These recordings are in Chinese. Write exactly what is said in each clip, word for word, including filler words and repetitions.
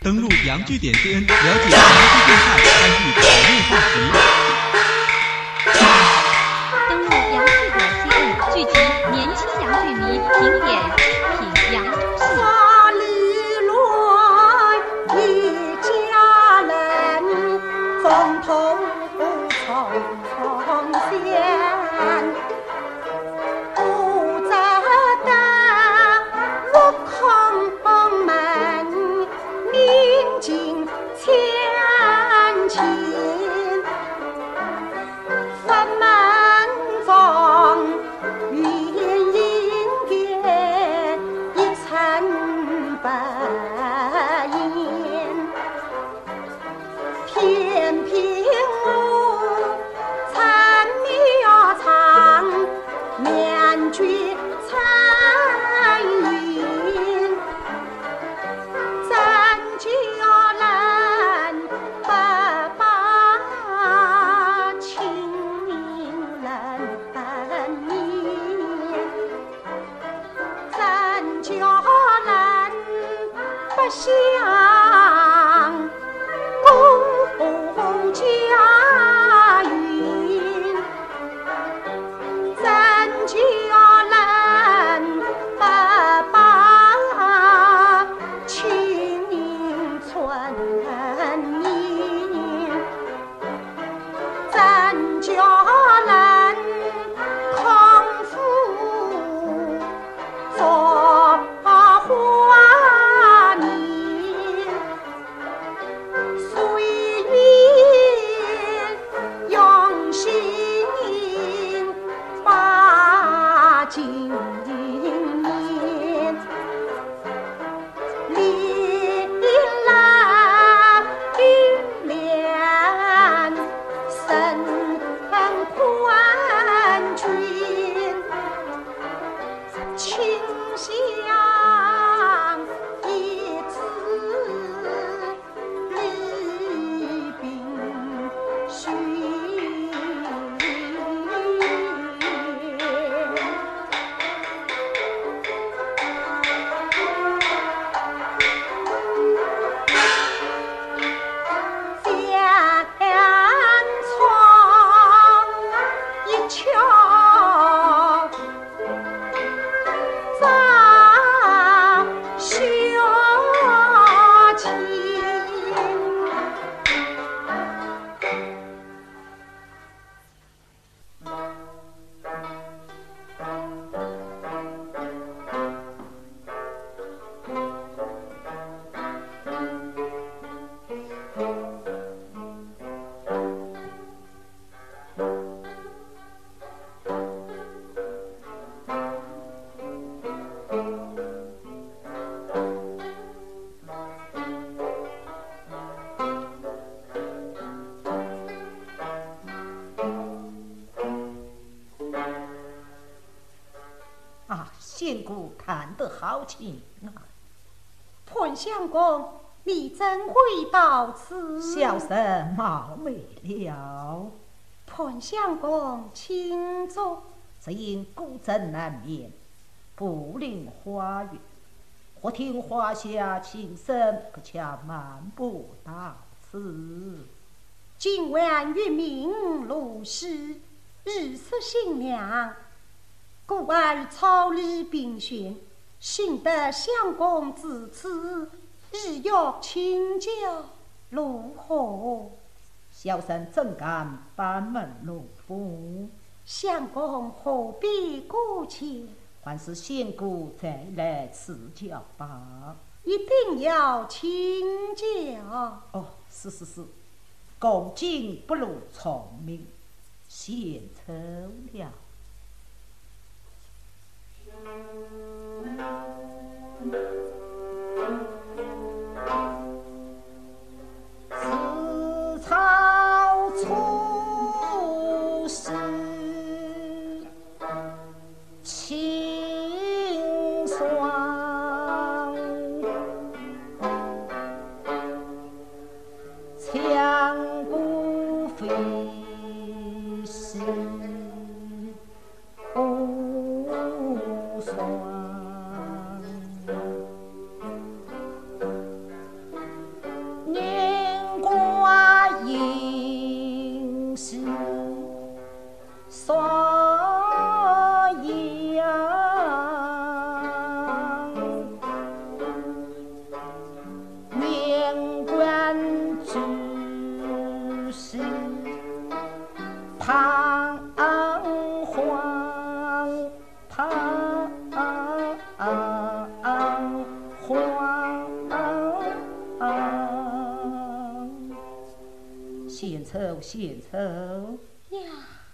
登录洋剧点 C N 了解洋剧动态，参与讨论话题。 登录洋剧点 C N， 聚集年轻洋剧迷，评点精品洋中戏。 哪里来一家人，风头从前。不值得入空门，明镜千金。分门中云影叠，一层白烟。天平舞，陈苗长，面具参云。真叫人不把情人念，真叫人不想顾家园，真叫人不把青春念，真叫人空腹做花年。岁月用心把经年，历来雨帘深宽君，清香一枝礼宾寻。天窗一瞧，早休情。 啊，仙姑看得好清啊！ 潘相公，你怎会到此？ 小生冒昧了。 潘相公，请坐。 只因孤枕难眠，不临花园，或听花下轻声，不巧漫步到此。 今晚月明如诗，日色新亮，故而草里并寻，幸得相公至此，日欲请教如何？ 小生怎敢班门弄斧？ 相公何必顾忌？ 还是仙姑再来赐教吧。 一定要请教。 哦，是是是，恭敬不如从命，献丑了。此草出世清爽，强骨飞是无双。 献丑，献丑呀！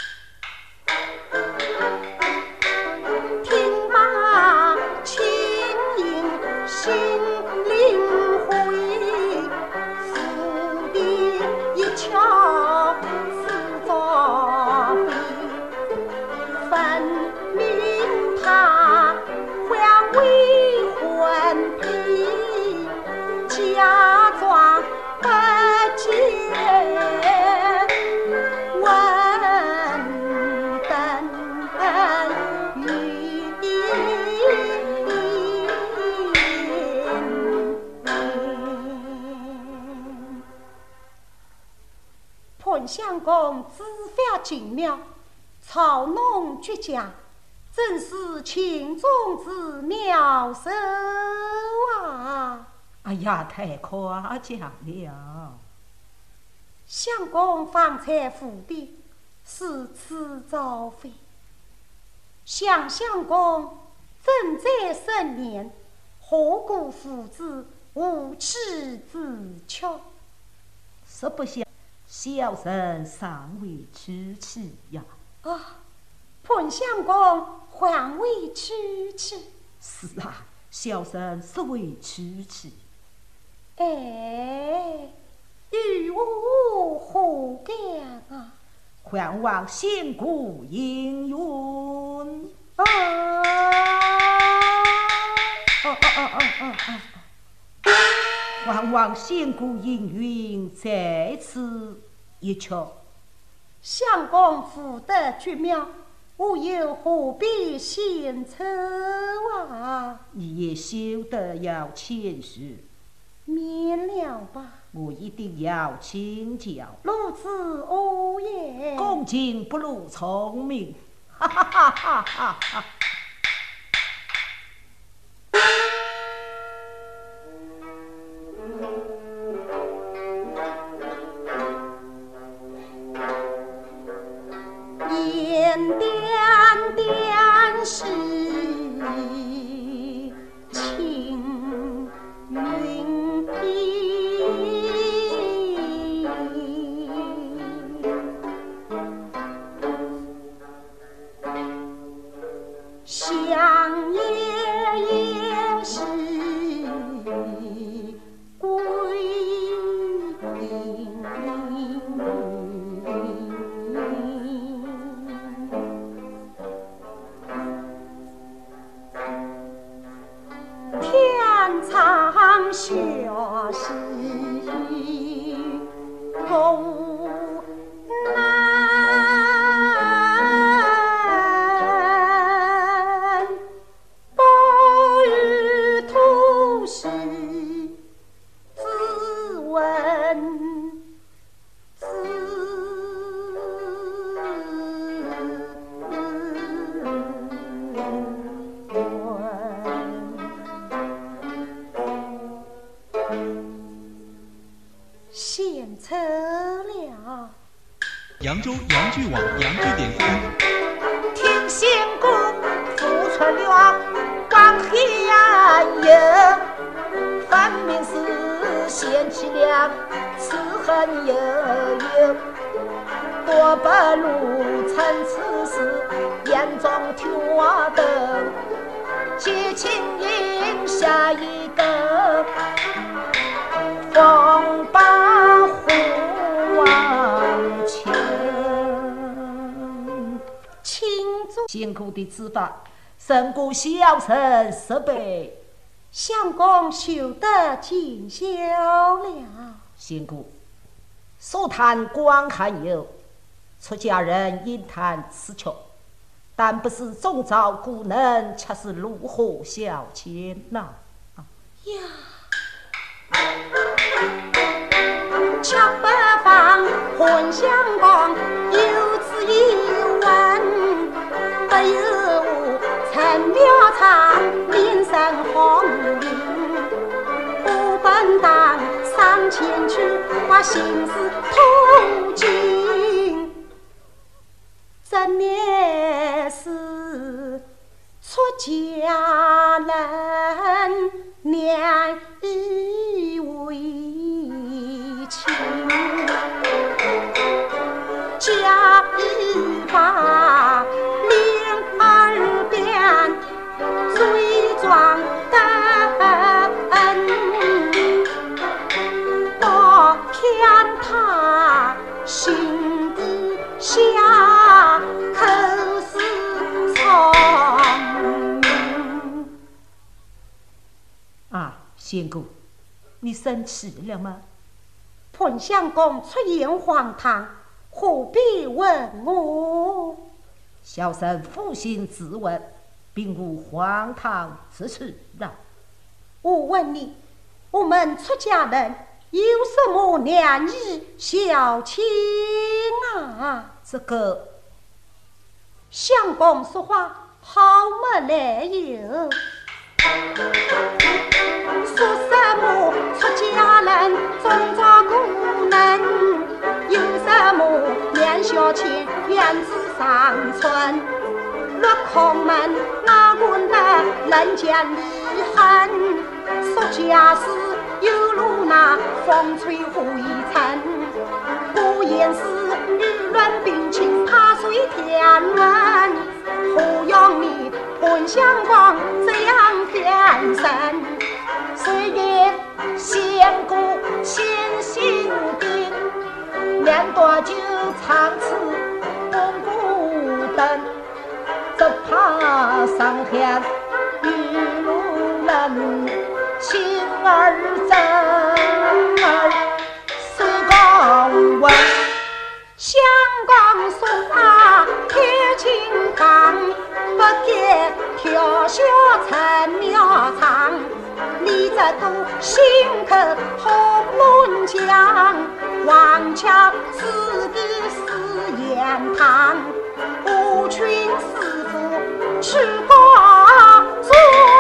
听罢轻盈心领会，府邸一瞧是作弊，分明他还未婚配，假装不见。本相公知法精妙，操弄绝佳，真是情中之妙手啊！ 哎呀，太夸奖了！ 相公方才府邸，是此造废。想相公正在盛年，何故父子无耻之巧？ 实不相。小生尚未娶妻呀！ 啊，本相公还未娶妻？ 是啊，小生实未娶妻。 哎，与我何干啊？ 还望仙姑应允。 啊！ 哦哦哦哦哦哦！还望仙姑应允，在此一瞧。 相公福德绝妙，我又何必献丑啊？ 你也休得要谦虚。 免了吧。 我一定要请教。 如此恶言， 恭敬不如聪明。哈哈哈哈哈哈！ 点点点是青云笔，想也也是归隐。长学习功难，不与徒书自问自献丑了。 扬州洋剧网洋剧点 com， 听仙姑付出了光黑油，分明是嫌弃了此恨悠悠，多不如趁此时眼中挑灯，激情饮下一个风把虎王前。 请坐。 辛苦的此法胜过小生十倍。 相公修得尽孝了。 仙姑所谈光寒有，出家人应谈此巧，但不是终朝故能，却是如何小谦呐？啊呀，却不妨混相公有此一问，不由我陈妙长脸上红晕，我本当上前去把心事吐尽，这乃是出家人娘以为情。 将他心底下口是藏啊，仙姑，你生气了吗？ 本相公出言荒唐，何必问我？ 小生负心自问，并无荒唐之处啊。 我问你，我们出家人有什么良医小情啊？ 这个相公说话好没来由，说什么出家人种着苦能，有什么两小钱两子上村，落空门哪管得人间离恨，说家事有如那风吹灰尘，果然是舆论并情怕水天文，何用你本相公这样变身？ 虽然仙姑心心定，两大酒长此不孤灯，只怕上天雨露冷，情儿真儿随公问。 相公说话天清刚，不该跳小成苗长，你这都心口红论讲，王桥自己是言堂，无群师傅去告状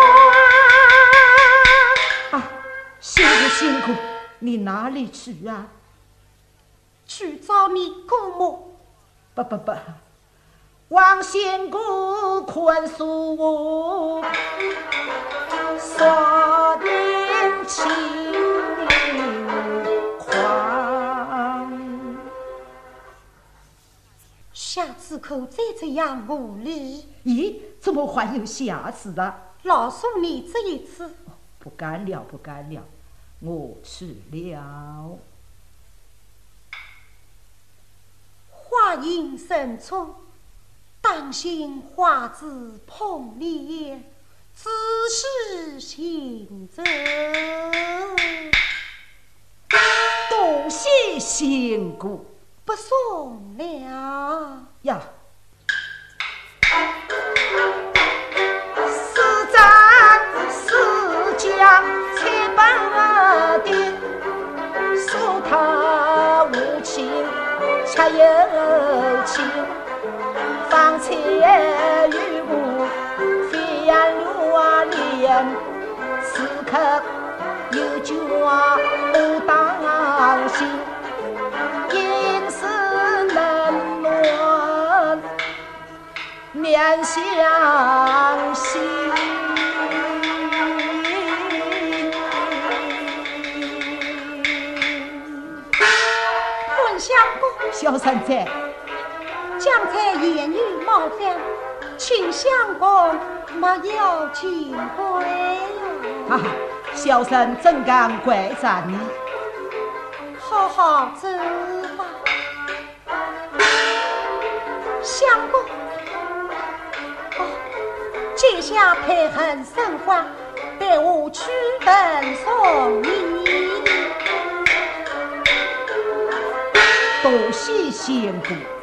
啊，辛苦辛苦，你哪里去啊？ 去找你姑母。 不不不，王仙姑宽恕我，说点情况。 下次可再这样无礼。 咦，怎么还有下次的？ 老恕你这一次。 不敢了，不敢了，我去了。 话音深出，当心花子碰脸，仔细行走。 多谢仙姑， 不送了呀。 是战是将才把定，说他无情恰有情，方才与我飞扬流连，此刻有句话不当心，应是冷暖两相惜。本相公， 小三在， 将在言语冒犯，请相公莫要紧怪呀。 啊，小生怎敢怪责你？ 好好走吧，相公。哦，接下配合生活，带我去奔送你。 多谢仙姑。